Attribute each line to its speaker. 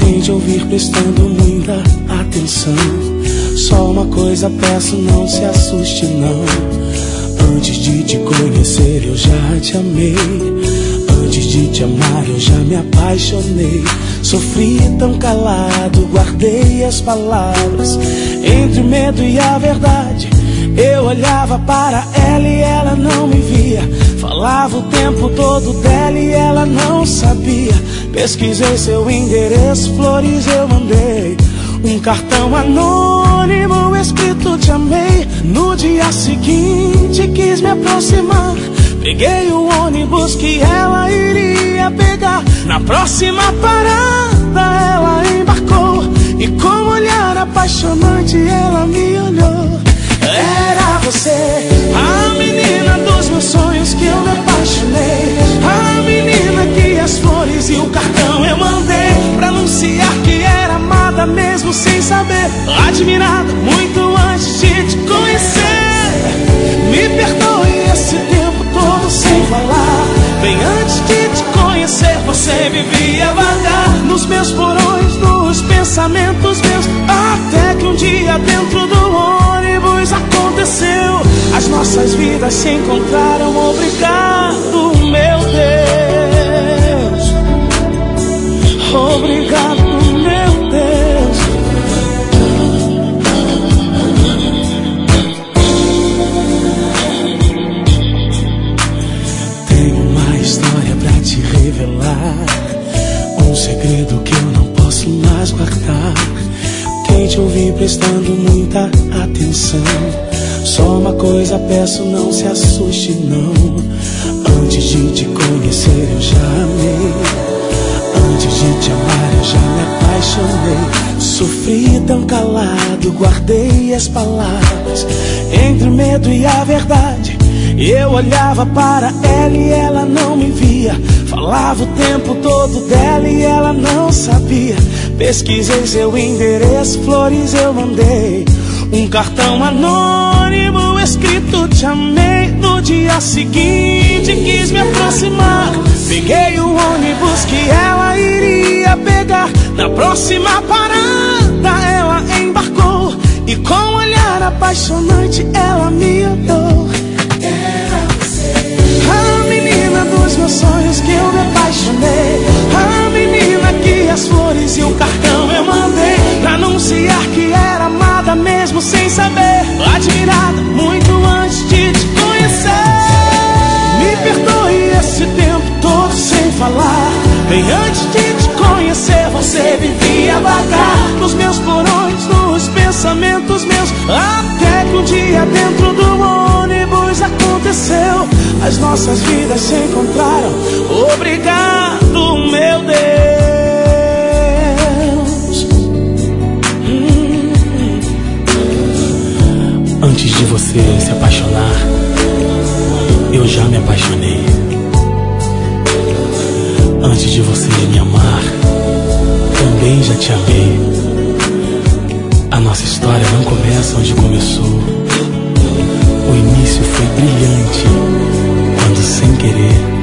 Speaker 1: Tente ouvir prestando muita atenção. Só uma coisa peço, não se assuste não. Antes de te conhecer eu já te amei. Antes de te amar eu já me apaixonei. Sofri tão calado, guardei as palavras. Entre o medo e a verdade, eu olhava para ela e ela não me via. Falava o tempo todo dela e ela não sabia. Pesquisei seu endereço, flores eu mandei. Um cartão anônimo escrito te amei. No dia seguinte quis me aproximar. Peguei o ônibus que ela iria pegar. Na próxima parada ela embarcou. E com um olhar apaixonante ela me olhou. Era você, a menina dos meus sonhos que eu me apaixonei. A menina que as flores e o cartão eu mandei pra anunciar que era amada mesmo sem saber. Admirada muito antes de te conhecer. Me perdoe esse tempo todo sem falar. Bem antes de te conhecer você vivia vagar nos meus porões, nos pensamentos meus. Até que um dia dentro do ônibus aconteceu. As nossas vidas se encontraram. Obrigado, meu Deus. Obrigado, meu Deus. Tenho uma história pra te revelar. Um segredo que eu não posso mais guardar. Tente ouvir prestando muita atenção. Só uma coisa peço, não se assuste não. Antes de te conhecer eu já amei. Antes de te amar eu já me apaixonei. Sofri tão calado, guardei as palavras. Entre o medo e a verdade, eu olhava para ela e ela não me via. Falava o tempo todo dela e ela não sabia. Pesquisei seu endereço, flores eu mandei. Um cartão anônimo escrito te amei. No dia seguinte quis me aproximar. Peguei o ônibus que ela iria pegar. Na próxima parada ela embarcou. E com um olhar apaixonante ela me olhou. Era você, a menina dos meus sonhos que eu me apaixonei. A menina que as flores e o cartão eu mandei pra anunciar que era amada mesmo sem saber. Admirada muito antes de te conhecer. Me perdoe esse tempo todo sem falar. Bem antes de te conhecer você vivia vagar nos meus porões, nos pensamentos meus. Até que um dia dentro do ônibus aconteceu. As nossas vidas se encontraram. Obrigado, meu Deus. Antes de você se apaixonar, eu já me apaixonei. Antes de você me amar, também já te amei. A nossa história não começa onde começou. O início foi brilhante, quando sem querer